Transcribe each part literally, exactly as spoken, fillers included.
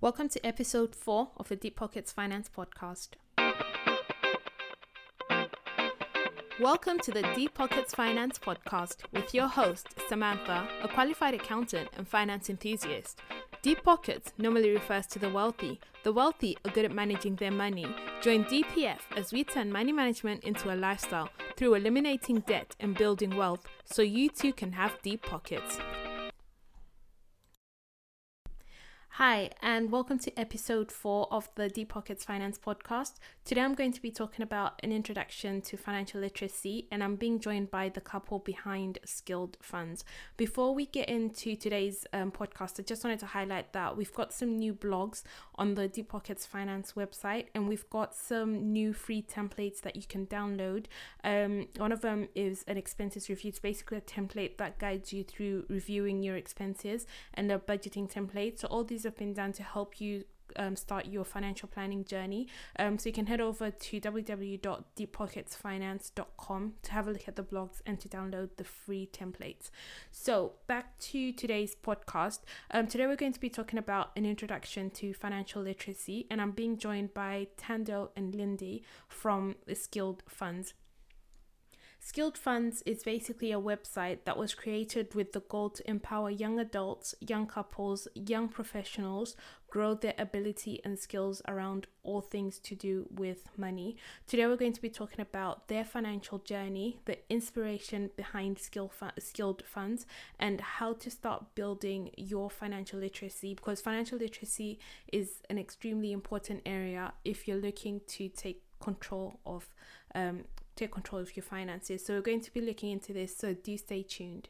Welcome to episode four of the Deep Pockets Finance Podcast. Welcome to the Deep Pockets Finance Podcast with your host, Samantha, a qualified accountant and finance enthusiast. Deep Pockets normally refers to the wealthy. The wealthy are good at managing their money. Join D P F as we turn money management into a lifestyle through eliminating debt and building wealth so you too can have deep pockets. Hi, and welcome to episode four of the Deep Pockets Finance Podcast. Today I'm going to be talking about an introduction to financial literacy, and I'm being joined by the couple behind Skilled Funds. Before we get into today's um, podcast, I just wanted to highlight that we've got some new blogs on the Deep Pockets Finance website, and we've got some new free templates that you can download. Um, one of them is an expenses review. It's basically a template that guides you through reviewing your expenses, and a budgeting template. So all these have been done to help you um, start your financial planning journey. Um, so you can head over to w w w dot deep pockets finance dot com to have a look at the blogs and to download the free templates. So back to today's podcast. Um, today we're going to be talking about an introduction to financial literacy, and I'm being joined by Tando and Lindy from the Skilled Funds. Skilled Funds is basically a website that was created with the goal to empower young adults, young couples, young professionals, grow their ability and skills around all things to do with money. Today we're going to be talking about their financial journey, the inspiration behind skill fu- Skilled Funds, and how to start building your financial literacy, because financial literacy is an extremely important area if you're looking to take control of um take control of your finances. So we're going to be looking into this, so do stay tuned.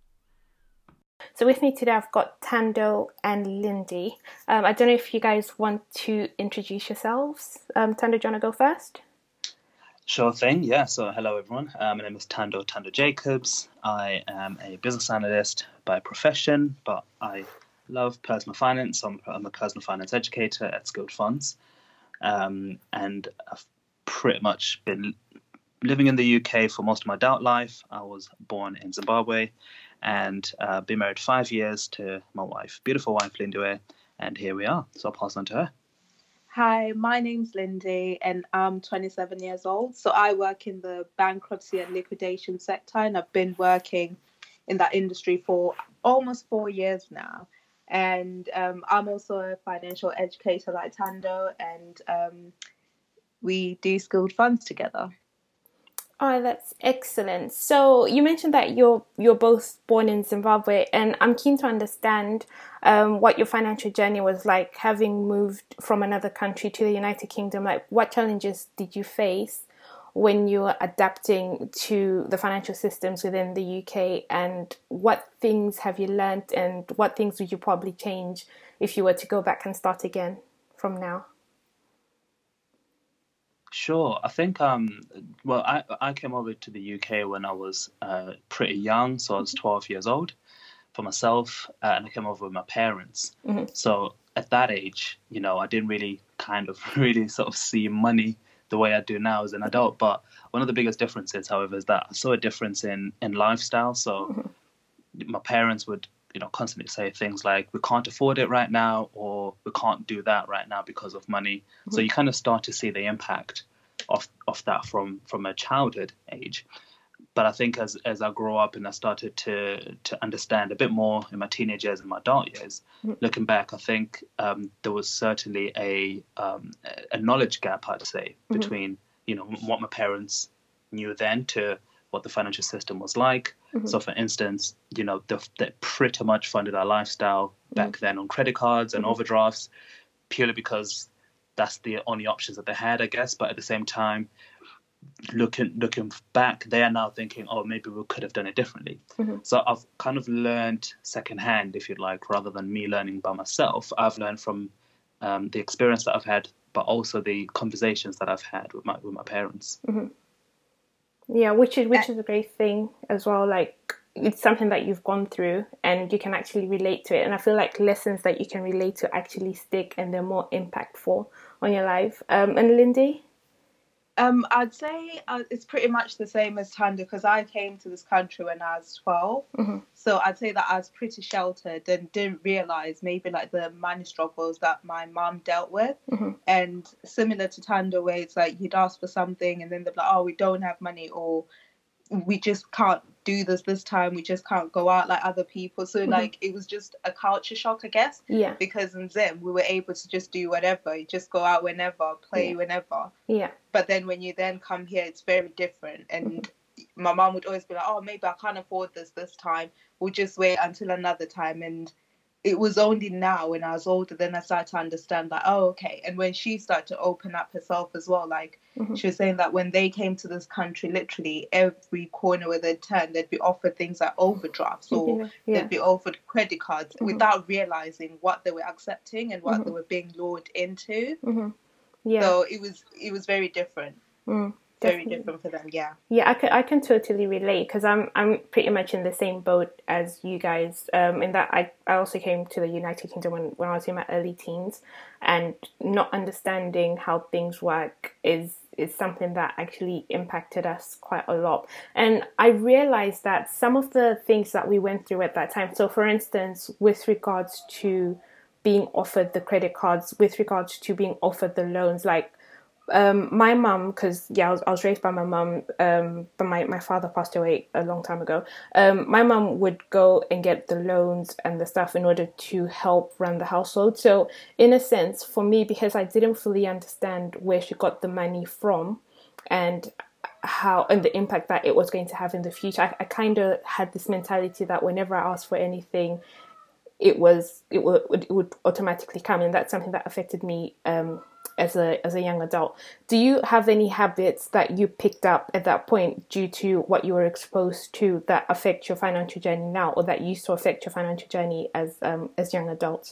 So with me today I've got Tando and Lindy. Um, I don't know if you guys want to introduce yourselves. Um, Tando, do you want to go first? Sure thing, yeah. So hello everyone. Uh, my name is Tando, Tando Jacobs. I am a business analyst by profession, but I love personal finance. I'm, I'm a personal finance educator at Skilled Funds. Um, and I've pretty much been living in the U K for most of my adult life. I was born in Zimbabwe and uh, been married five years to my wife, beautiful wife, Lindy, and here we are. So I'll pass on to her. Hi, my name's Lindy and I'm twenty-seven years old. So I work in the bankruptcy and liquidation sector, and I've been working in that industry for almost four years now. And um, I'm also a financial educator like Tando, and um, we do Skilled Funds together. Oh, that's excellent. So you mentioned that you're you're both born in Zimbabwe, and I'm keen to understand um, what your financial journey was like, having moved from another country to the United Kingdom. Like, what challenges did you face when you were adapting to the financial systems within the U K, and what things have you learned, and what things would you probably change if you were to go back and start again from now? Sure. I think, um, well, I, I came over to the U K when I was uh, pretty young. So I was twelve years old for myself, uh, and I came over with my parents. Mm-hmm. So at that age, you know, I didn't really kind of really sort of see money the way I do now as an adult. But one of the biggest differences, however, is that I saw a difference in, in lifestyle. So mm-hmm. my parents would, you know, constantly say things like, we can't afford it right now, or we can't do that right now because of money. Mm-hmm. So you kind of start to see the impact of of that from from a childhood age. But I think as as I grew up and I started to to understand a bit more in my teenage years and my adult years, mm-hmm. looking back, I think um, there was certainly a um, a knowledge gap, I'd say, mm-hmm. between, you know, what my parents knew then to what the financial system was like. Mm-hmm. So, for instance, you know, they, they pretty much funded our lifestyle back mm-hmm. then on credit cards and mm-hmm. overdrafts, purely because that's the only options that they had, I guess. But at the same time, looking looking back, they are now thinking, oh, maybe we could have done it differently. Mm-hmm. So I've kind of learned secondhand, if you like, rather than me learning by myself. I've learned from um, the experience that I've had, but also the conversations that I've had with my with my parents. Mm-hmm. Yeah, which is which is a great thing as well. Like, it's something that you've gone through and you can actually relate to it. And I feel like lessons that you can relate to actually stick and they're more impactful on your life. Um, and Lindy? Um, I'd say uh, it's pretty much the same as Tanda because I came to this country when I was twelve. Mm-hmm. So I'd say that I was pretty sheltered and didn't realize maybe like the money struggles that my mum dealt with. Mm-hmm. And similar to Tanda, where it's like you'd ask for something and then they're like, oh, we don't have money, or we just can't do this this time, we just can't go out like other people. So mm-hmm. like it was just a culture shock, I guess. Yeah. Because in Zim we were able to just do whatever, you just go out whenever, play yeah. whenever. Yeah. But then when you then come here, it's very different. And mm-hmm. my mum would always be like, oh, maybe I can't afford this this time, we'll just wait until another time. And it was only now when I was older then I started to understand that, oh, okay. And when she started to open up herself as well, like mm-hmm. she was saying that when they came to this country, literally every corner where they'd turn, they'd be offered things like overdrafts or yeah. Yeah. they'd be offered credit cards mm-hmm. without realizing what they were accepting and what mm-hmm. they were being lured into. Mm-hmm. Yeah. So it was it was very different. Mm. Very different for them, yeah. Yeah, I can I can totally relate because I'm I'm pretty much in the same boat as you guys. Um, in that I, I also came to the United Kingdom when, when I was in my early teens, and not understanding how things work is is something that actually impacted us quite a lot. And I realized that some of the things that we went through at that time. So, for instance, with regards to being offered the credit cards, with regards to being offered the loans, like. Um, my mum, because yeah, I was, I was raised by my mum, um, but my, my father passed away a long time ago. Um, my mum would go and get the loans and the stuff in order to help run the household. So in a sense, for me, because I didn't fully understand where she got the money from and how and the impact that it was going to have in the future, I, I kind of had this mentality that whenever I asked for anything, it was it would it would automatically come, and that's something that affected me. Um, as a as a young adult. Do you have any habits that you picked up at that point due to what you were exposed to that affect your financial journey now, or that used to affect your financial journey as um as young adults?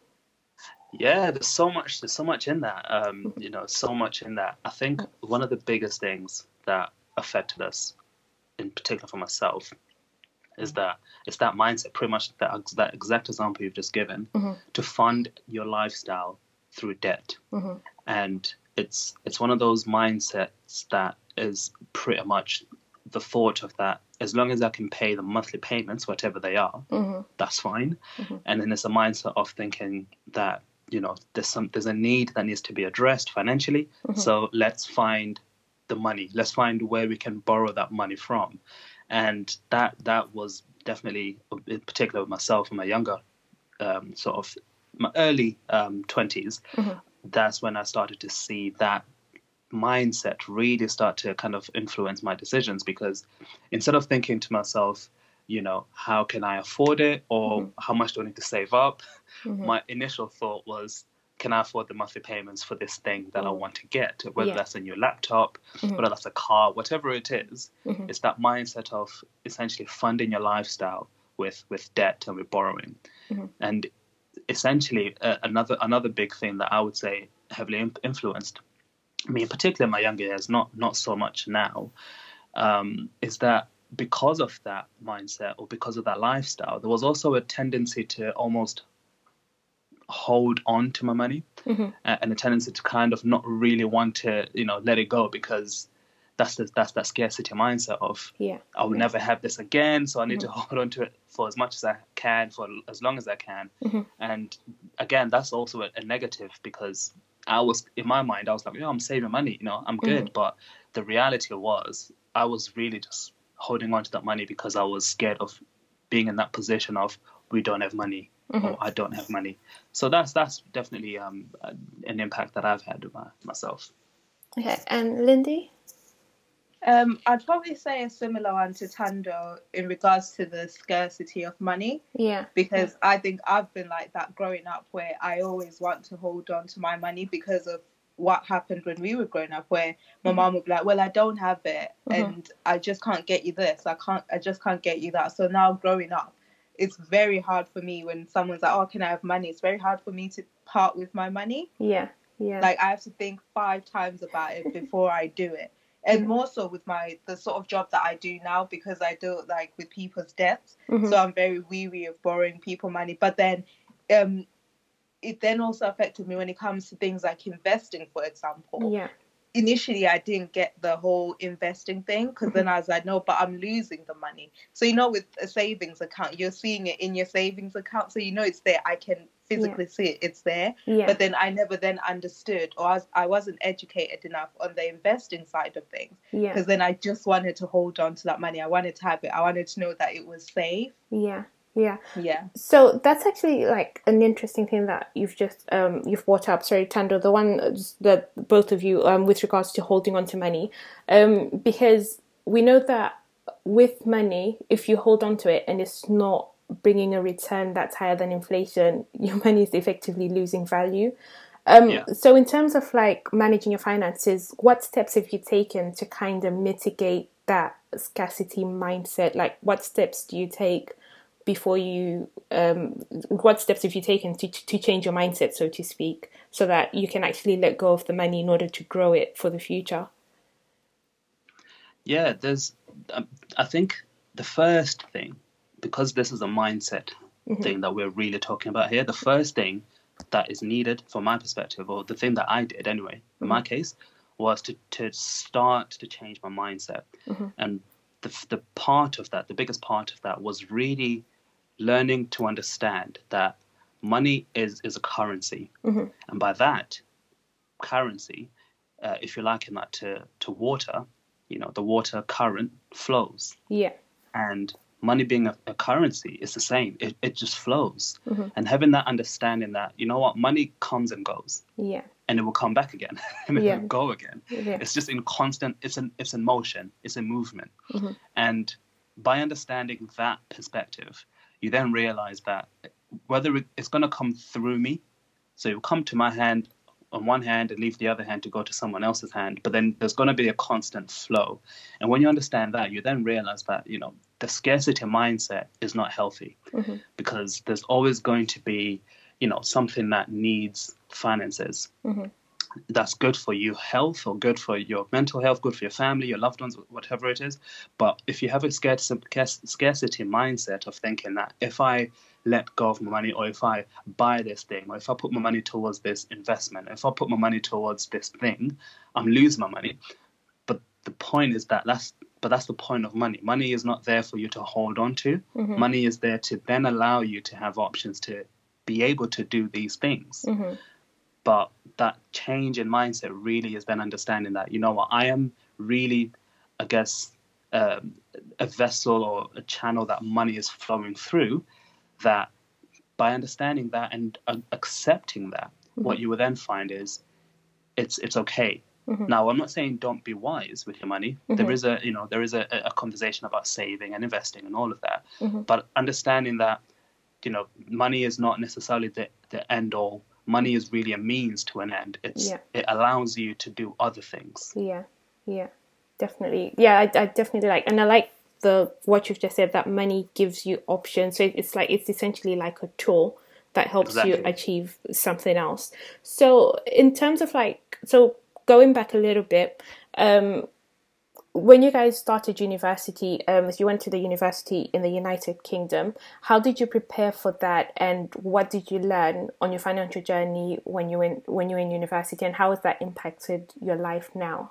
Yeah, there's so much there's so much in that. Um, you know, so much in that. I think one of the biggest things that affected us, in particular for myself, is that it's that mindset, pretty much that that exact example you've just given, mm-hmm. to fund your lifestyle through debt. Mm-hmm. And it's it's one of those mindsets that is pretty much the thought of that as long as I can pay the monthly payments, whatever they are, mm-hmm. that's fine. Mm-hmm. And then there's a mindset of thinking that, you know, there's some there's a need that needs to be addressed financially. Mm-hmm. So let's find the money. Let's find where we can borrow that money from. And that that was definitely, in particular with myself and my younger um, sort of my early um, twenties, mm-hmm. that's when I started to see that mindset really start to kind of influence my decisions, because instead of thinking to myself, you know, how can I afford it, or mm-hmm. how much do I need to save up, mm-hmm. my initial thought was, can I afford the monthly payments for this thing that mm-hmm. I want to get, whether yeah. that's a new laptop, mm-hmm. whether that's a car, whatever it is. Mm-hmm. It's that mindset of essentially funding your lifestyle with with debt and with borrowing. Mm-hmm. And essentially uh, another another big thing that I would say heavily imp- influenced me, in particular in my younger years, not not so much now, um, is that because of that mindset or because of that lifestyle, there was also a tendency to almost hold on to my money, mm-hmm. uh, and a tendency to kind of not really want to, you know, let it go, because that's the, that's that scarcity mindset of yeah. I will yeah. never have this again, so I need mm-hmm. to hold on to it for as much as I can, for as long as I can. Mm-hmm. And again, that's also a, a negative, because I was, in my mind, I was like, yeah, I'm saving money, you know, I'm good. Mm-hmm. But the reality was I was really just holding on to that money because I was scared of being in that position of we don't have money, mm-hmm. or I don't have money. So that's that's definitely um, an impact that I've had with my, myself. Okay, and Lindy? Um, I'd probably say a similar one to Tando in regards to the scarcity of money. Yeah. Because yeah. I think I've been like that growing up, where I always want to hold on to my money because of what happened when we were growing up, where my mm-hmm. mom would be like, well, I don't have it, mm-hmm. and I just can't get you this. I can't, I just can't get you that. So now growing up, it's very hard for me when someone's like, oh, can I have money? It's very hard for me to part with my money. Yeah. Yeah. Like I have to think five times about it before I do it. And more so with my the sort of job that I do now, because I do it like with people's debts. Mm-hmm. So I'm very weary of borrowing people money. But then um, it then also affected me when it comes to things like investing, for example. Yeah. initially I didn't get the whole investing thing, because then I was like, no, but I'm losing the money. So, you know, with a savings account, you're seeing it in your savings account. So, you know, it's there. I can physically yeah. see it. It's there. Yeah. But then I never then understood, or I, was, I wasn't educated enough on the investing side of things. Yeah. Because then I just wanted to hold on to that money. I wanted to have it. I wanted to know that it was safe. Yeah. Yeah. Yeah. So that's actually like an interesting thing that you've just um you've brought up. Sorry, Tando, the one that both of you um with regards to holding on to money, um because we know that with money, if you hold on to it and it's not bringing a return that's higher than inflation, your money is effectively losing value. Um, yeah. So in terms of like managing your finances, what steps have you taken to kind of mitigate that scarcity mindset? Like, what steps do you take before you, um, what steps have you taken to to change your mindset, so to speak, so that you can actually let go of the money in order to grow it for the future? Yeah, there's, um, I think the first thing, because this is a mindset mm-hmm. thing that we're really talking about here, the first thing that is needed from my perspective, or the thing that I did anyway, in mm-hmm. my case, was to, to start to change my mindset. Mm-hmm. And the the part of that, the biggest part of that was really learning to understand that money is, is a currency. Mm-hmm. And by that currency, uh, if you liken that to, to water, you know, the water current flows. Yeah. And money being a, a currency is the same. It, it just flows. Mm-hmm. And having that understanding that, you know what, money comes and goes. Yeah. And it will come back again and it yeah. will go again. Yeah. It's just in constant, it's in, it's in motion, it's in movement. Mm-hmm. And by understanding that perspective, you then realize that whether it's going to come through me, so it will come to my hand on one hand and leave the other hand to go to someone else's hand, but then there's going to be a constant flow. And when you understand that, you then realize that, you know, the scarcity mindset is not healthy mm-hmm. because there's always going to be, you know, something that needs finances. Mm-hmm. That's good for your health or good for your mental health, good for your family, your loved ones, whatever it is. But if you have a scarcity mindset of thinking that if I let go of my money, or if I buy this thing, or if I put my money towards this investment, if I put my money towards this thing, I'm losing my money. But the point is that that's, but that's the point of money. Money is not there for you to hold on to. Mm-hmm. Money is there to then allow you to have options to be able to do these things. Mm-hmm. But that change in mindset really is then understanding that, you know what, I am really, I guess, um, a vessel or a channel that money is flowing through, that by understanding that and uh, accepting that, mm-hmm. what you will then find is it's it's okay. Mm-hmm. Now, I'm not saying don't be wise with your money. Mm-hmm. There is a, you know, there is a, a conversation about saving and investing and all of that. Mm-hmm. But understanding that, you know, money is not necessarily the, the end all. Money is really a means to an end. It's yeah. It allows you to do other things. Yeah, yeah, definitely. Yeah, I, I definitely like, and I like the what you've just said, that money gives you options. So it's like, it's essentially like a tool that helps exactly. you achieve something else. So in terms of like, so going back a little bit, um, when you guys started university, um, you went to the university in the United Kingdom, how did you prepare for that, and what did you learn on your financial journey when you went when you were in university, and how has that impacted your life now?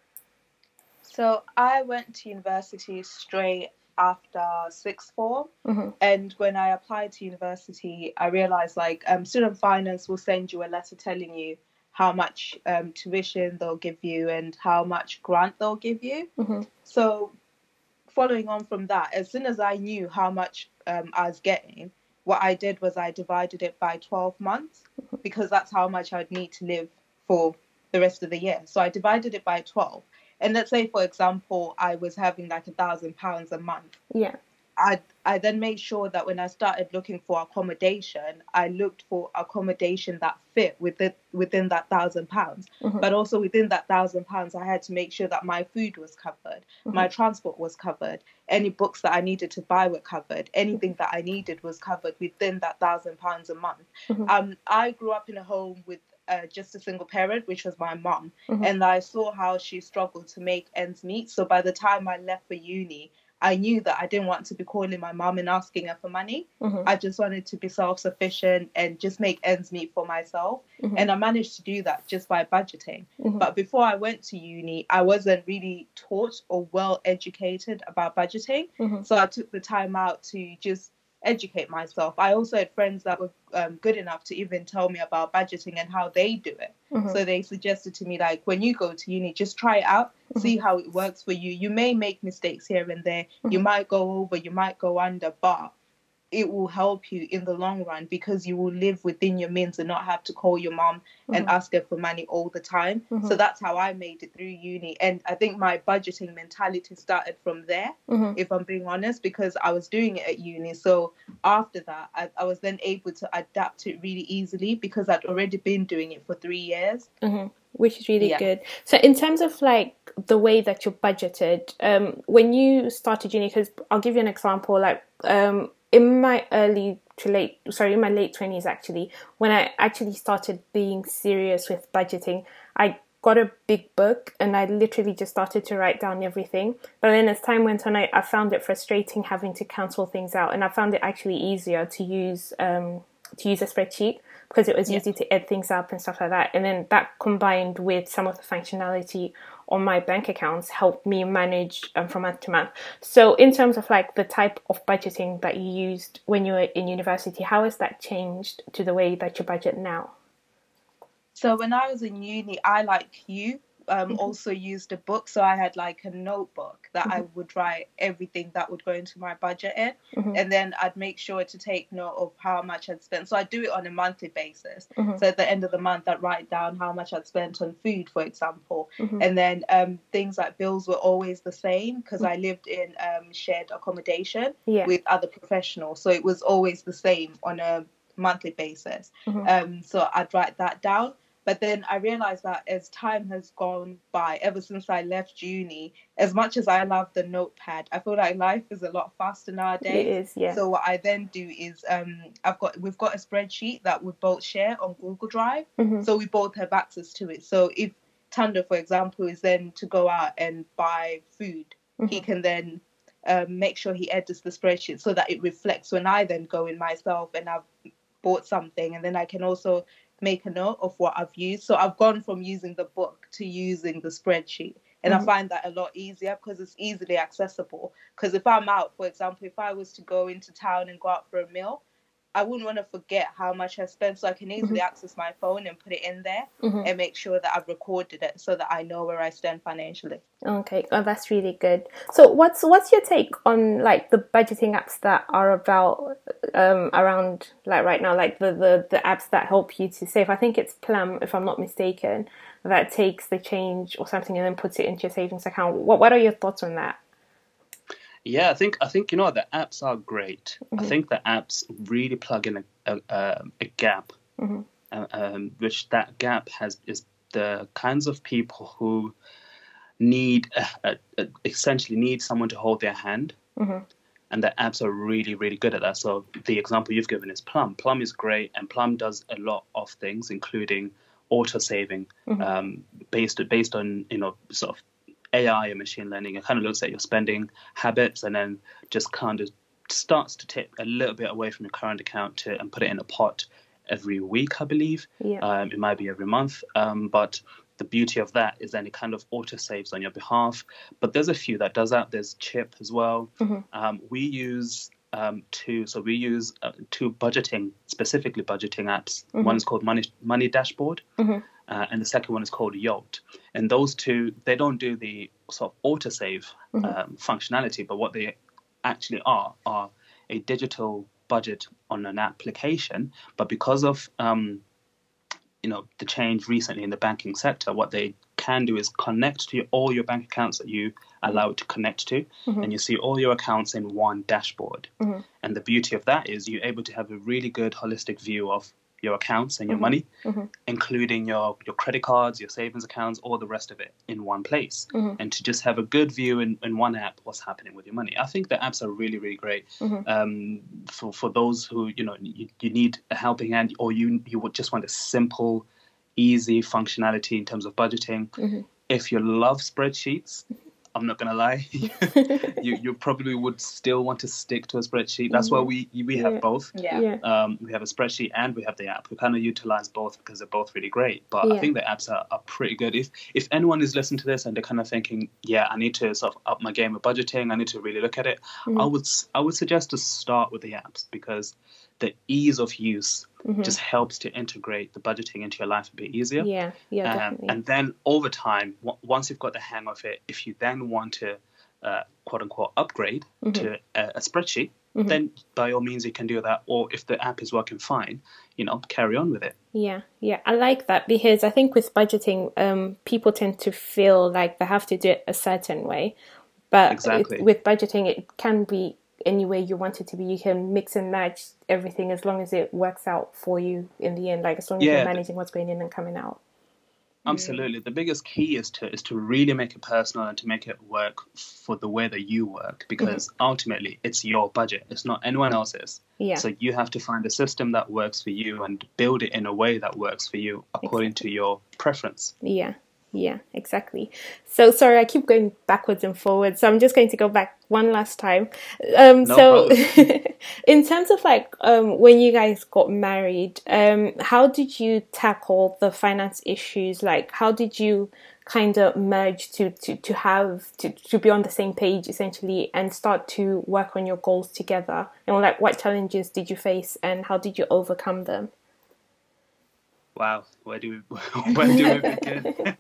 So I went to university straight after sixth form, mm-hmm. and when I applied to university, I realized like um, student finance will send you a letter telling you how much um, tuition they'll give you and how much grant they'll give you. Mm-hmm. So following on from that, as soon as I knew how much um, I was getting, what I did was I divided it by twelve months, mm-hmm. because that's how much I'd need to live for the rest of the year. So I divided it by twelve. And let's say, for example, I was having like a thousand pounds a month. Yeah. I I then made sure that when I started looking for accommodation, I looked for accommodation that fit within within that thousand pounds. Mm-hmm. But also within that thousand pounds, I had to make sure that my food was covered, mm-hmm. my transport was covered, any books that I needed to buy were covered, anything that I needed was covered within that thousand pounds a month. Mm-hmm. Um, I grew up in a home with Uh, just a single parent, which was my mum, mm-hmm. and I saw how she struggled to make ends meet. So by the time I left for uni, I knew that I didn't want to be calling my mum and asking her for money. Mm-hmm. I just wanted to be self-sufficient and just make ends meet for myself. Mm-hmm. And I managed to do that just by budgeting. Mm-hmm. But before I went to uni, I wasn't really taught or well educated about budgeting. Mm-hmm. So I took the time out to just educate myself. I also had friends that were um, good enough to even tell me about budgeting and how they do it. Mm-hmm. So they suggested to me, like, when you go to uni, just try it out, mm-hmm. see how it works for you. You may make mistakes here and there. Mm-hmm. You might go over, you might go under, but it will help you in the long run because you will live within your means and not have to call your mom mm-hmm. and ask her for money all the time. Mm-hmm. So that's how I made it through uni. And I think my budgeting mentality started from there, mm-hmm. if I'm being honest, because I was doing it at uni. So after that, I, I was then able to adapt to it really easily because I'd already been doing it for three years. Mm-hmm. Which is really yeah. good. So in terms of like the way that you're budgeted, um, when you started uni, because I'll give you an example, like um, in my early to late, sorry, in my late twenties actually, when I actually started being serious with budgeting, I got a big book and I literally just started to write down everything. But then as time went on, I, I found it frustrating having to cancel things out, and I found it actually easier to use um, to use a spreadsheet, because it was yeah. easy to add things up and stuff like that. And then that combined with some of the functionality on my bank accounts helped me manage um, from month to month. So in terms of like the type of budgeting that you used when you were in university, how has that changed to the way that you budget now? So when I was in uni, I, like you, um, mm-hmm. also used a book. So I had like a notebook that mm-hmm. I would write everything that would go into my budget in. Mm-hmm. And then I'd make sure to take note of how much I'd spent. So I do it on a monthly basis. Mm-hmm. So at the end of the month, I'd write down how much I'd spent on food, for example. Mm-hmm. And then um, things like bills were always the same because mm-hmm. I lived in um, shared accommodation yeah. with other professionals. So it was always the same on a monthly basis. Mm-hmm. Um, so I'd write that down. But then I realized that as time has gone by, ever since I left uni, as much as I love the notepad, I feel like life is a lot faster nowadays. It is, yeah. So what I then do is um, I've got we've got a spreadsheet that we both share on Google Drive. Mm-hmm. So we both have access to it. So if Tando, for example, is then to go out and buy food, mm-hmm. he can then um, make sure he edits the spreadsheet so that it reflects when I then go in myself and I've bought something, and then I can also make a note of what I've used. So I've gone from using the book to using the spreadsheet. And mm-hmm. I find that a lot easier because it's easily accessible. Because if I'm out, for example, if I was to go into town and go out for a meal, I wouldn't want to forget how much I spent. So I can easily mm-hmm. access my phone and put it in there mm-hmm. and make sure that I've recorded it so that I know where I stand financially. Okay, oh, that's really good. So what's what's your take on like the budgeting apps that are about um, around like right now, like the, the, the apps that help you to save? I think it's Plum, if I'm not mistaken, that takes the change or something and then puts it into your savings account. What what are your thoughts on that? Yeah, I think I think you know the apps are great. Mm-hmm. I think the apps really plug in a a, a gap, mm-hmm. uh, um, which that gap has is the kinds of people who need uh, uh, uh, essentially need someone to hold their hand, mm-hmm. and the apps are really really good at that. So the example you've given is Plum. Plum is great, and Plum does a lot of things, including auto saving, mm-hmm. um, based based on you know sort of A I and machine learning. It kind of looks at your spending habits and then just kind of starts to tip a little bit away from your current account to and put it in a pot every week, I believe. Yeah. Um, it might be every month. Um, but the beauty of that is then it kind of auto saves on your behalf. But there's a few that does that. There's Chip as well. Mm-hmm. Um, we use um, two. So we use uh, two budgeting, specifically budgeting apps. Mm-hmm. One is called Money Money Dashboard. Mm-hmm. Uh, and the second one is called Yolt. And those two, they don't do the sort of autosave mm-hmm. um, functionality, but what they actually are, are a digital budget on an application. But because of, um, you know, the change recently in the banking sector, what they can do is connect to your, all your bank accounts that you allow it to connect to. Mm-hmm. And you see all your accounts in one dashboard. Mm-hmm. And the beauty of that is you're able to have a really good holistic view of your accounts and your mm-hmm. money, mm-hmm. including your, your credit cards, your savings accounts, all the rest of it in one place. Mm-hmm. And to just have a good view in, in one app what's happening with your money. I think the apps are really, really great mm-hmm. um, for, for those who, you know, you, you need a helping hand, or you, you would just want a simple, easy functionality in terms of budgeting. Mm-hmm. If you love spreadsheets, I'm not gonna lie, you you probably would still want to stick to a spreadsheet. That's why we we have Yeah. both. Yeah. Yeah. Um, we have a spreadsheet and we have the app. We kind of utilize both because they're both really great. But Yeah. I think the apps are, are pretty good. If if anyone is listening to this and they're kind of thinking, yeah, I need to sort of up my game of budgeting, I need to really look at it, Mhm. I would s- I would suggest to start with the apps because the ease of use Mhm. just helps to integrate the budgeting into your life a bit easier. Yeah. Yeah. Um, Definitely. and then over time, w- once you've got the hang of it, if you then want to, uh, quote unquote, upgrade Mhm. to a, a spreadsheet, Mhm. then by all means you can do that. Or if the app is working fine, you know, carry on with it. Yeah, yeah, I like that because I think with budgeting, um, people tend to feel like they have to do it a certain way, but Exactly. it, with budgeting, it can be any way you want it to be. You can mix and match everything as long as it works out for you in the end. Like as long as Yeah, you're th- managing what's going in and coming out. Absolutely. The biggest key is to is to really make it personal and to make it work for the way that you work because ultimately it's your budget. It's not anyone else's. Yeah, So you have to find a system that works for you and build it in a way that works for you according to your preference. yeah, yeah, exactly. So sorry, I keep going backwards and forwards. So I'm just going to go back one last time. Um, No so problem. in terms of like um, when you guys got married, um, how did you tackle the finance issues? Like, how did you kind of merge to, to, to have to, to be on the same page essentially and start to work on your goals together? And like, what challenges did you face and how did you overcome them? Wow, where do we where do we begin?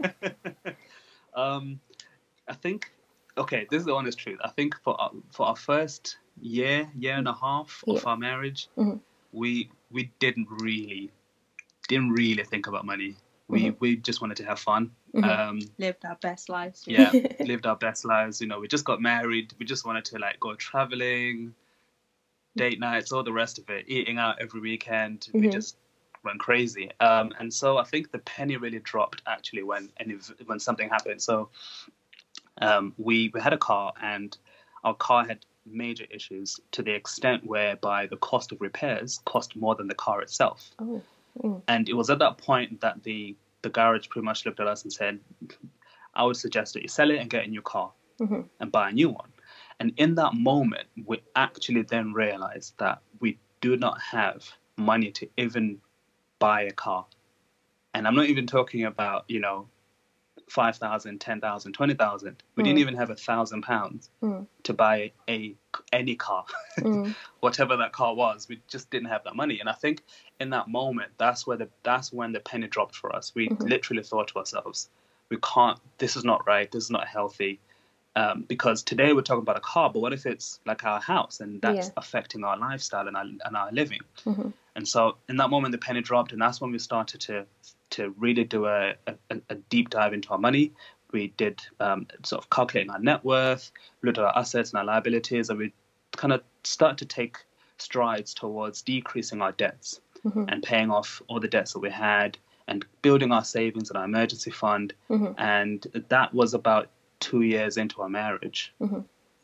um, I think okay, this is the honest truth. I think for our, for our first year, year and a half of Yeah. our marriage, Mhm. we we didn't really didn't really think about money. We Mhm. we just wanted to have fun. Mhm. Um, Lived our best lives. yeah, lived our best lives. You know, we just got married. We just wanted to like go traveling, date nights, all the rest of it, eating out every weekend. We Mhm. just went crazy. Um, and so I think the penny really dropped actually when and if, when something happened. So um, we we had a car and our car had major issues to the extent whereby the cost of repairs cost more than the car itself. Oh. Mm. And it was at that point that the the garage pretty much looked at us and said, I would suggest that you sell it and get a new car Mhm. and buy a new one. And in that moment, we actually then realized that we do not have money to even buy a car. And I'm not even talking about, you know, five thousand, ten thousand, twenty thousand. We Mm. didn't even have a thousand pounds Mm. to buy a any car, Mm. whatever that car was. We just didn't have that money. And I think in that moment, that's where the that's when the penny dropped for us. We Mhm. literally thought to ourselves, we can't. This is not right. This is not healthy. Um, because today we're talking about a car, but what if it's like our house and that's Yeah. affecting our lifestyle and our and our living? Mhm. And so in that moment, the penny dropped, and that's when we started to to really do a, a, a deep dive into our money. We did um, sort of calculating our net worth, looked at our assets and our liabilities, and we kind of started to take strides towards decreasing our debts Mhm. and paying off all the debts that we had and building our savings and our emergency fund. Mhm. And that was about two years into our marriage. Mhm.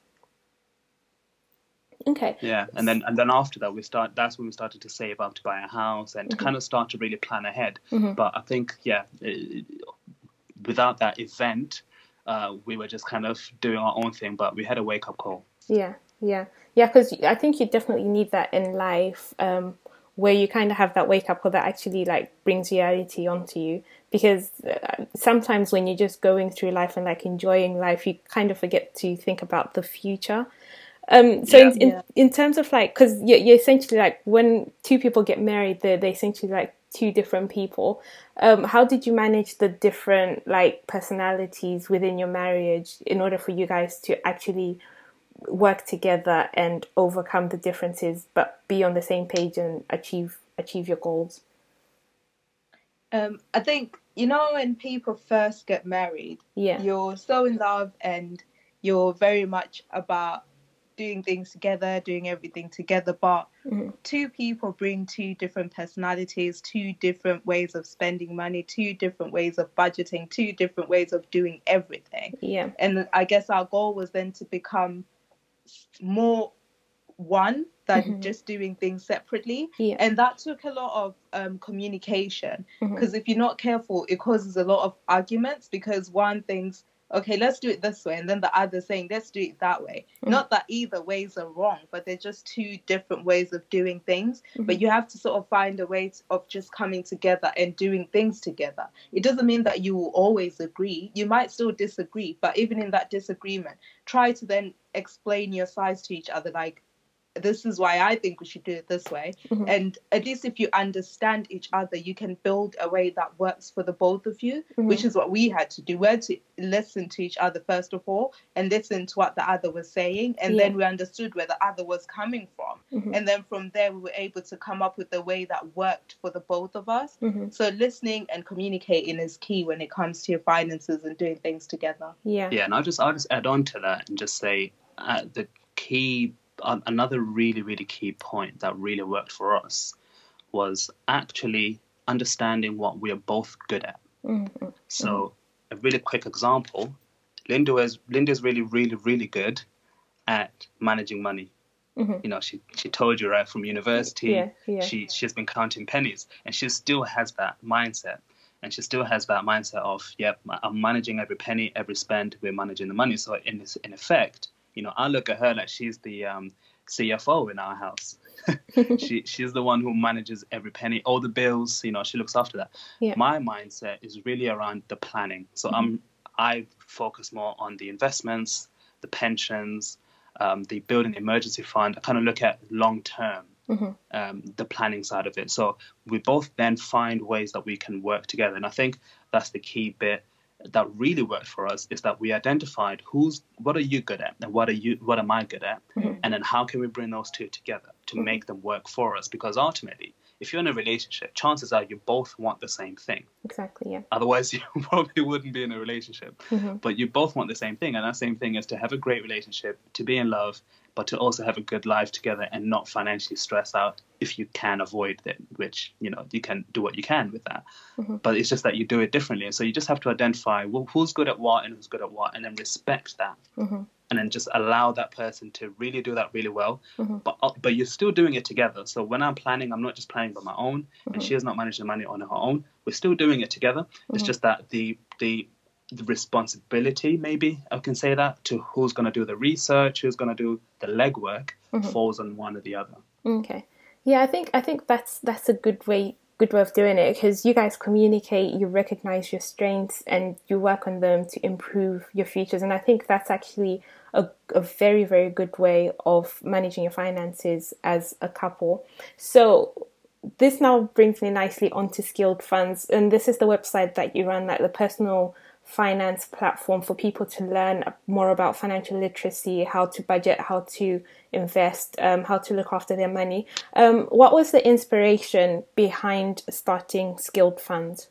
Okay. Yeah, and then and then after that, we start. That's when we started to save up to buy a house and to kind of start to really plan ahead. Mhm. But I think, yeah, it, without that event, uh, we were just kind of doing our own thing. But we had a wake up call. Yeah, yeah, yeah. Because I think you definitely need that in life, um, where you kind of have that wake up call that actually like brings reality onto you. Because uh, sometimes when you're just going through life and like enjoying life, you kind of forget to think about the future. Um, so Yeah. in, in Yeah. in terms of like, because you're, you're essentially like when two people get married, they're they essentially like two different people. Um, how did you manage the different like personalities within your marriage in order for you guys to actually work together and overcome the differences, but be on the same page and achieve achieve your goals? Um, I think, you know, when people first get married, Yeah. you're so in love and you're very much about doing things together, doing everything together. But Mhm. two people bring two different personalities, two different ways of spending money, two different ways of budgeting, two different ways of doing everything. Yeah. And I guess our goal was then to become more one than Mhm. just doing things separately. Yeah. And that took a lot of um, communication, Mhm. because if you're not careful, it causes a lot of arguments, because one thinks, okay, let's do it this way, and then the other saying, let's do it that way. Mm-hmm. Not that either ways are wrong, but they're just two different ways of doing things. Mm-hmm. But you have to sort of find a way to, of just coming together and doing things together. It doesn't mean that you will always agree. You might still disagree, but even in that disagreement, try to then explain your sides to each other, like, this is why I think we should do it this way. Mm-hmm. And at least if you understand each other, you can build a way that works for the both of you, mm-hmm. which is what we had to do. We had to listen to each other first of all and listen to what the other was saying. And yeah. then we understood where the other was coming from. Mm-hmm. And then from there, we were able to come up with a way that worked for the both of us. Mm-hmm. So listening and communicating is key when it comes to your finances and doing things together. Yeah. Yeah. And I'll just, I'll just add on to that and just say uh, the key another really, really key point that really worked for us was actually understanding what we are both good at. Mm-hmm. So a really quick example, Linda is Linda's really, really, really good at managing money. Mm-hmm. You know, she, she told you right from university, yeah, yeah. she she's been counting pennies, and she still has that mindset. And she still has that mindset of, yep, I'm managing every penny, every spend, we're managing the money. So in this, in effect, you know, I look at her like she's the um, C F O in our house. she She's the one who manages every penny, all the bills, you know, she looks after that. Yeah. My mindset is really around the planning. So mm-hmm. I'm, I focus more on the investments, the pensions, um, the building emergency fund. I kind of look at long term, mm-hmm. um, the planning side of it. So we both then find ways that we can work together. And I think that's the key bit that really worked for us, is that we identified who's what are you good at and what are you what am I good at, mm-hmm. and then how can we bring those two together to mm-hmm. make them work for us? Because ultimately, if you're in a relationship, chances are you both want the same thing. Exactly, yeah. Otherwise, you probably wouldn't be in a relationship. Mm-hmm. But you both want the same thing, and that same thing is to have a great relationship, to be in love, but to also have a good life together and not financially stress out if you can avoid it, which, you know, you can do what you can with that. Mm-hmm. But it's just that you do it differently. And so you just have to identify, well, who's good at what and who's good at what, and then respect that. Mm-hmm. And then just allow that person to really do that really well. Mm-hmm. But but you're still doing it together. So when I'm planning, I'm not just planning by my own, mm-hmm. and she is not managing money on her own. We're still doing it together. Mm-hmm. It's just that the the the responsibility, maybe I can say that, to who's going to do the research, who's going to do the legwork, mm-hmm. falls on one or the other. Okay. Yeah, I think I think that's that's a good way good way of doing it, because you guys communicate, you recognize your strengths, and you work on them to improve your futures. And I think that's actually a, a very, very good way of managing your finances as a couple. So this now brings me nicely onto Skilled Funds, and this is the website that you run, like the personal finance platform for people to learn more about financial literacy, how to budget, how to invest, um, how to look after their money. Um, what was the inspiration behind starting Skilled Funds?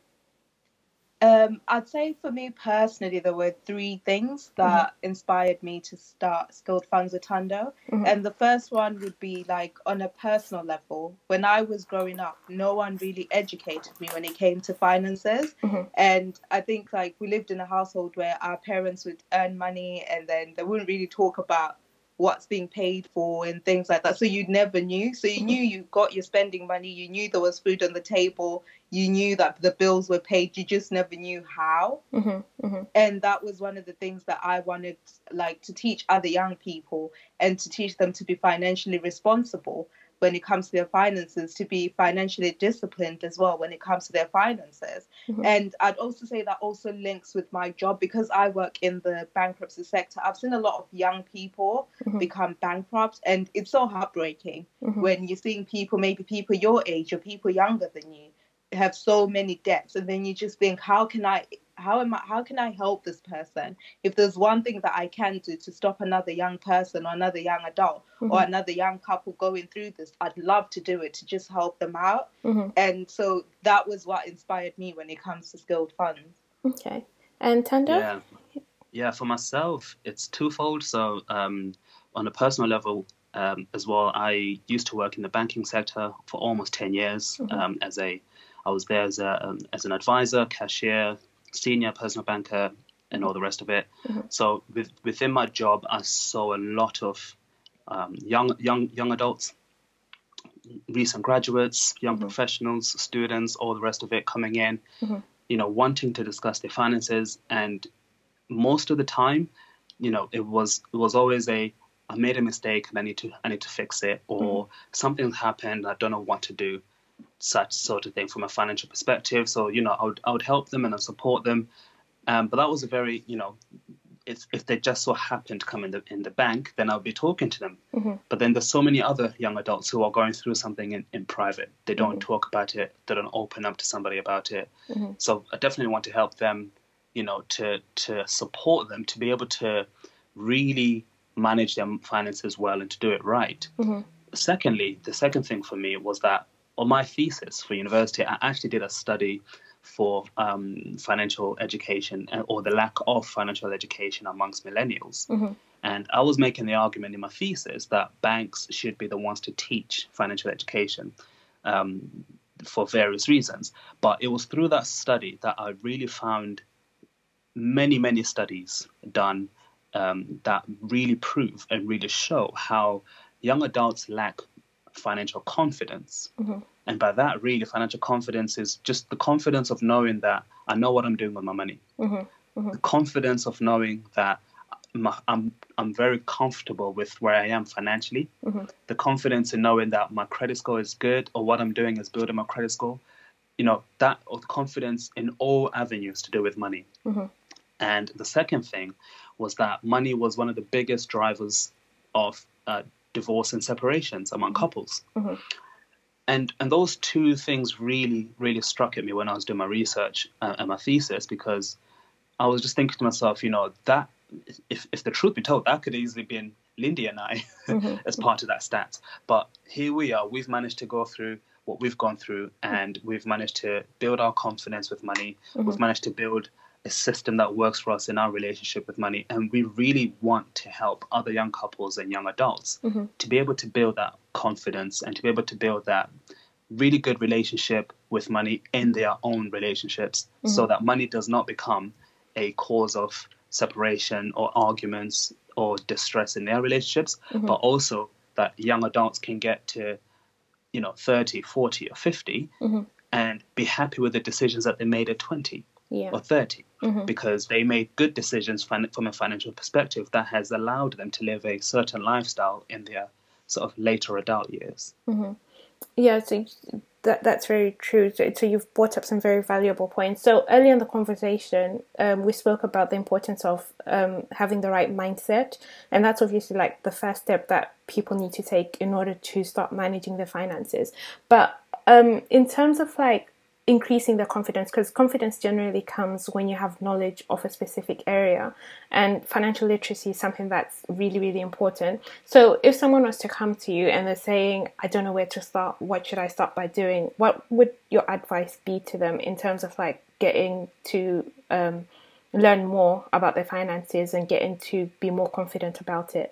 Um, I'd say for me personally, there were three things that mm-hmm. inspired me to start Skilled Funds Otondo. Mm-hmm. And the first one would be like on a personal level. When I was growing up, no one really educated me when it came to finances. Mm-hmm. And I think like we lived in a household where our parents would earn money and then they wouldn't really talk about what's being paid for and things like that. So you never knew. So you knew you got your spending money. You knew there was food on the table. You knew that the bills were paid. You just never knew how. Mm-hmm, mm-hmm. And that was one of the things that I wanted, like, to teach other young people and to teach them to be financially responsible when it comes to their finances, to be financially disciplined as well when it comes to their finances. Mm-hmm. And I'd also say that also links with my job, because I work in the bankruptcy sector. I've seen a lot of young people mm-hmm. become bankrupt, and it's so heartbreaking mm-hmm. when you're seeing people, maybe people your age or people younger than you, have so many debts, and then you just think, how can I how am I how can I help this person? If there's one thing that I can do to stop another young person or another young adult mm-hmm. or another young couple going through this, I'd love to do it, to just help them out. Mm-hmm. And so that was what inspired me when it comes to Skilled Funds. Okay. And Tando? Yeah, yeah. For myself, it's twofold. So um, on a personal level, um, as well, I used to work in the banking sector for almost ten years. Mm-hmm. um, as a I was there as a um, as an advisor, cashier, senior personal banker, and all the rest of it. Mm-hmm. So with, within my job, I saw a lot of um, young young young adults, recent graduates, young mm-hmm. professionals, students, all the rest of it coming in, mm-hmm. you know, wanting to discuss their finances. And most of the time, you know, it was it was always a I made a mistake and I need to I need to fix it, or mm-hmm. something happened, I don't know what to do, such sort of thing from a financial perspective. So, you know, I would I would help them and I support them. Um, but that was a very, you know, if if they just so happened to come in the in the bank, then I'll be talking to them. Mm-hmm. But then there's so many other young adults who are going through something in, in private. They don't mm-hmm. talk about it. They don't open up to somebody about it. Mm-hmm. So I definitely want to help them, you know, to to support them to be able to really manage their finances well and to do it right. Mm-hmm. Secondly, the second thing for me was that on my thesis for university, I actually did a study for um, financial education or the lack of financial education amongst millennials. Mm-hmm. And I was making the argument in my thesis that banks should be the ones to teach financial education um, for various reasons. But it was through that study that I really found many, many studies done um, that really prove and really show how young adults lack financial confidence. Mm-hmm. And by that, really, financial confidence is just the confidence of knowing that I know what I'm doing with my money. Mm-hmm. Mm-hmm. The confidence of knowing that my, I'm I'm very comfortable with where I am financially. Mm-hmm. The confidence in knowing that my credit score is good, or what I'm doing is building my credit score. You know, that or the confidence in all avenues to do with money. Mm-hmm. And the second thing was that money was one of the biggest drivers of uh, divorce and separations among mm-hmm. couples. Mm-hmm. And and those two things really, really struck at me when I was doing my research uh, and my thesis, because I was just thinking to myself, you know, that if, if the truth be told, that could easily been Lindy and I mm-hmm. as part of that stat. But here we are, we've managed to go through what we've gone through, and we've managed to build our confidence with money. Mm-hmm. We've managed to build a system that works for us in our relationship with money. And we really want to help other young couples and young adults mm-hmm. to be able to build that confidence and to be able to build that really good relationship with money in their own relationships, mm-hmm. so that money does not become a cause of separation or arguments or distress in their relationships, mm-hmm. but also that young adults can get to, you know, thirty, forty or fifty mm-hmm. and be happy with the decisions that they made at twenty. Yeah. Or thirty, mm-hmm. because they made good decisions fin- from a financial perspective that has allowed them to live a certain lifestyle in their sort of later adult years. Mm-hmm. Yeah, so that that's very true. So, so you've brought up some very valuable points. So earlier in the conversation, um, we spoke about the importance of um, having the right mindset, and that's obviously like the first step that people need to take in order to start managing their finances. But um, in terms of like increasing their confidence, because confidence generally comes when you have knowledge of a specific area, and financial literacy is something that's really, really important. So if someone was to come to you and they're saying, I don't know where to start, what should I start by doing? What would your advice be to them in terms of like getting to um, learn more about their finances and getting to be more confident about it?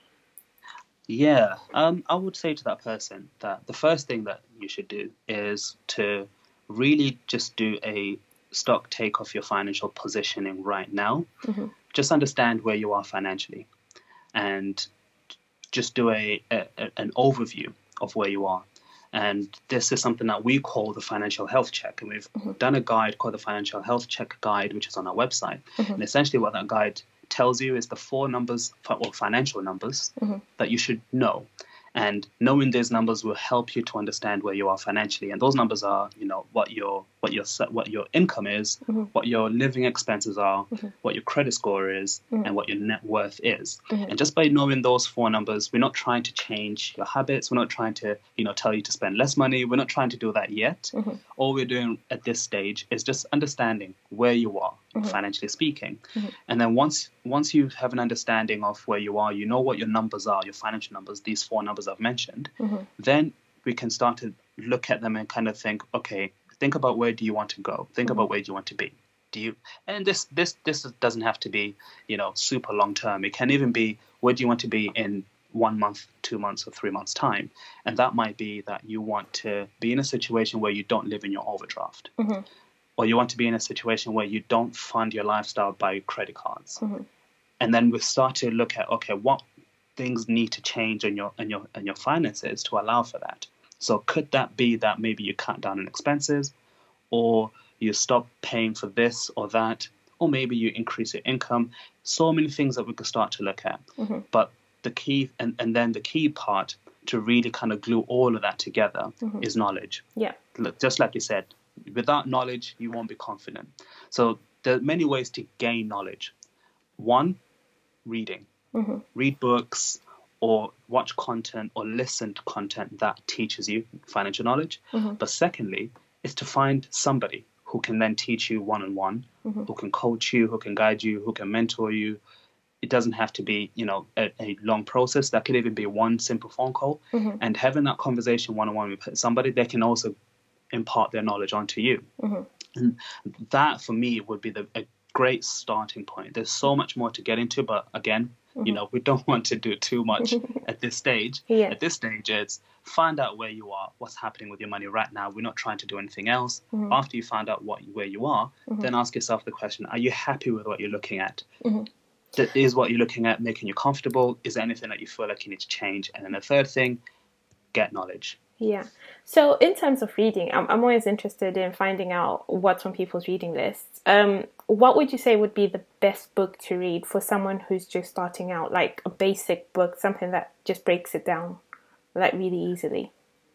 Yeah, um, I would say to that person that the first thing that you should do is to really just do a stock take of your financial positioning right now. Mm-hmm. Just understand where you are financially, and just do a, a an overview of where you are. And this is something that we call the financial health check. And we've mm-hmm. done a guide called the Financial Health Check Guide, which is on our website. Mm-hmm. And essentially what that guide tells you is the four numbers, or financial numbers, mm-hmm. that you should know. And knowing these numbers will help you to understand where you are financially. And those numbers are, you know, what your what your what your income is, mm-hmm. what your living expenses are, mm-hmm. what your credit score is, mm-hmm. and what your net worth is. Mm-hmm. And just by knowing those four numbers, we're not trying to change your habits. We're not trying to, you know, tell you to spend less money. We're not trying to do that yet. Mm-hmm. All we're doing at this stage is just understanding where you are, mm-hmm. financially speaking. Mm-hmm. And then once once you have an understanding of where you are, you know what your numbers are, your financial numbers, these four numbers I've mentioned, mm-hmm. then we can start to look at them and kind of think, okay, think about where do you want to go? Think mm-hmm. about where do you want to be? Do you? And this this this doesn't have to be, you know, super long term. It can even be, where do you want to be in one month, two months, or three months time? And that might be that you want to be in a situation where you don't live in your overdraft. Mm-hmm. Or you want to be in a situation where you don't fund your lifestyle by credit cards. Mm-hmm. And then we start to look at, okay, what things need to change in your in your in your finances to allow for that. So could that be that maybe you cut down on expenses, or you stop paying for this or that, or maybe you increase your income. So many things that we could start to look at. Mm-hmm. But the key, and, and then the key part to really kind of glue all of that together mm-hmm. is knowledge. Yeah. Look, just like you said, without knowledge, you won't be confident. So there are many ways to gain knowledge. One, reading. Mm-hmm. Read books or watch content or listen to content that teaches you financial knowledge. Mm-hmm. But secondly, is to find somebody who can then teach you one-on-one, mm-hmm. who can coach you, who can guide you, who can mentor you. It doesn't have to be, you know, a, a long process. That could even be one simple phone call. Mm-hmm. And having that conversation one-on-one with somebody, they can also impart their knowledge onto you. Mm-hmm. And that, for me, would be the, a great starting point. There's so much more to get into, but again, mm-hmm. you know, we don't want to do too much at this stage. Yeah. At this stage, it's find out where you are, what's happening with your money right now. We're not trying to do anything else. Mm-hmm. After you find out what where you are, mm-hmm. then ask yourself the question, are you happy with what you're looking at? Mm-hmm. Is what you're looking at making you comfortable? Is there anything that you feel like you need to change? And then the third thing, get knowledge. Yeah. So in terms of reading, I'm, I'm always interested in finding out what's on people's reading lists. Um, what would you say would be the best book to read for someone who's just starting out, like a basic book, something that just breaks it down like really easily?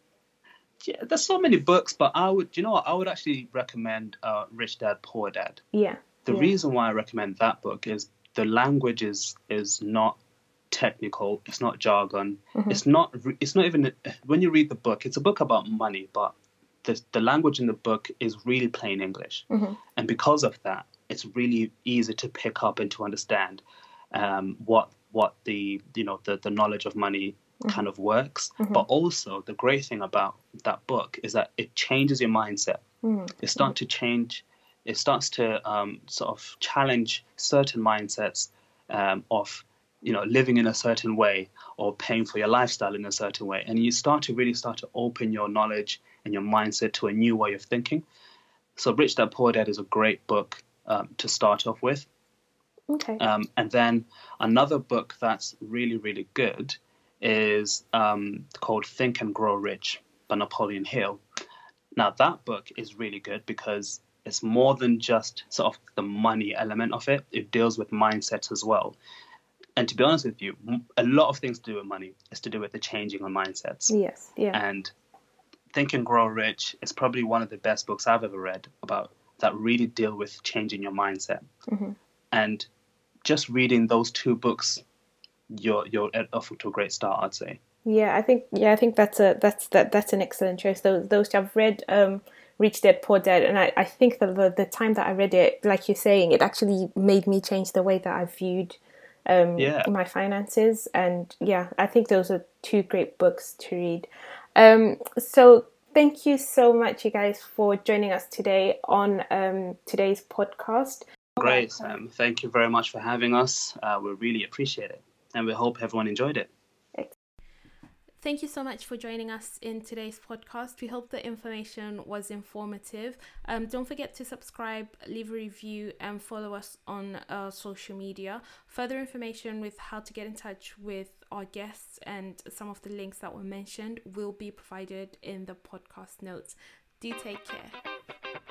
Yeah, there's so many books, but I would, you know what, I would actually recommend uh, Rich Dad, Poor Dad. Yeah. The yeah. reason why I recommend that book is the language is is not technical. It's not jargon. Mm-hmm. It's not. It's not even when you read the book. It's a book about money, but the the language in the book is really plain English, mm-hmm. and because of that, it's really easy to pick up and to understand um, what what the you know the the knowledge of money mm-hmm. kind of works. Mm-hmm. But also the great thing about that book is that it changes your mindset. Mm-hmm. It starts to change. It starts to um, sort of challenge certain mindsets um, of, you know, living in a certain way or paying for your lifestyle in a certain way. And you start to really start to open your knowledge and your mindset to a new way of thinking. So Rich Dad, Poor Dad is a great book um, to start off with. Okay. Um, and then another book that's really, really good is um, called Think and Grow Rich by Napoleon Hill. Now, that book is really good because it's more than just sort of the money element of it. It deals with mindset as well. And to be honest with you, a lot of things to do with money is to do with the changing of mindsets. Yes, yeah. And Think and Grow Rich is probably one of the best books I've ever read about that really deal with changing your mindset. Mm-hmm. And just reading those two books, you're you're off to a great start, I'd say. Yeah, I think yeah, I think that's a that's that that's an excellent choice. Those those I've read um Rich Dad, Poor Dad, and I, I think that the the time that I read it, like you're saying, it actually made me change the way that I viewed um yeah. my finances. And yeah, I think those are two great books to read. Um so thank you so much, you guys, for joining us today on um today's podcast. Great, Sam. Thank you very much for having us. Uh, we really appreciate it, and we hope everyone enjoyed it. Thank you so much for joining us in today's podcast. We hope the information was informative. Um, don't forget to subscribe, leave a review, and follow us on uh, social media. Further information with how to get in touch with our guests and some of the links that were mentioned will be provided in the podcast notes. Do take care.